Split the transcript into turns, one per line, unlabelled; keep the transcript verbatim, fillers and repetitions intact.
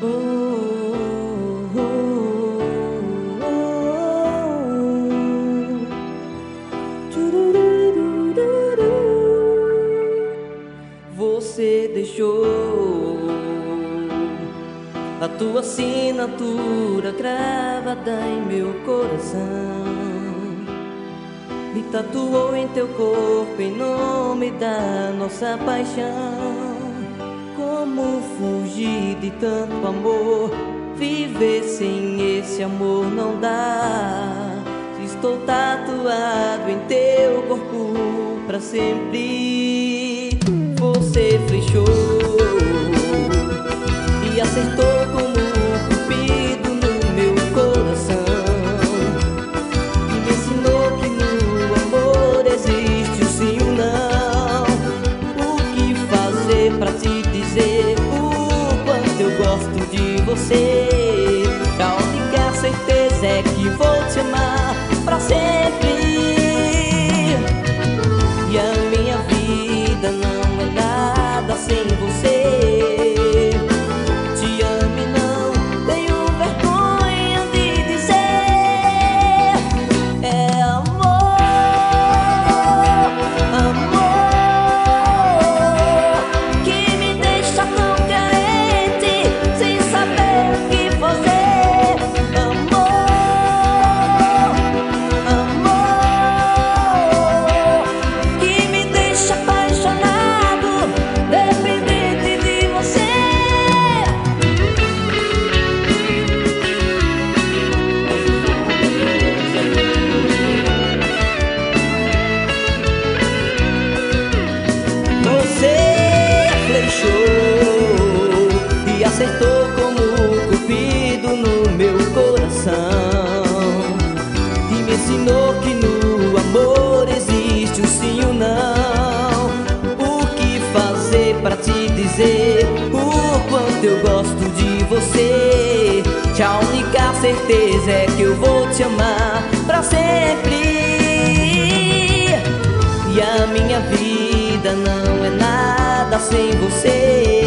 Oh, oh, oh, oh. Tchurururururu. Você deixou a tua assinatura gravada em meu coração, me tatuou em teu corpo em nome da nossa paixão. Como fugir de tanto amor? Viver sem esse amor não dá. Estou tatuado em teu corpo pra sempre. Você flechou e acertou como cupido no meu coração, e me ensinou que no amor existe o sim e o não. O que fazer pra te dizer o quanto eu gosto de você? A única certeza é que vou te amar pra sempre. E a minha vida não é nada sem você. Te amo e não tenho vergonha de dizer. É amor, amor, que me deixa tão carente, sem saber o que fazer. Amor, amor, que me deixa apaixonado, dependente de você. Você flechou e acertou como cupido no meu coração, e me ensinou que no amor existe o sim e o não. O que fazer pra te dizer o quanto eu gosto de você? A única certeza é que eu vou te amar pra sempre. E a minha vida não é nada sem você.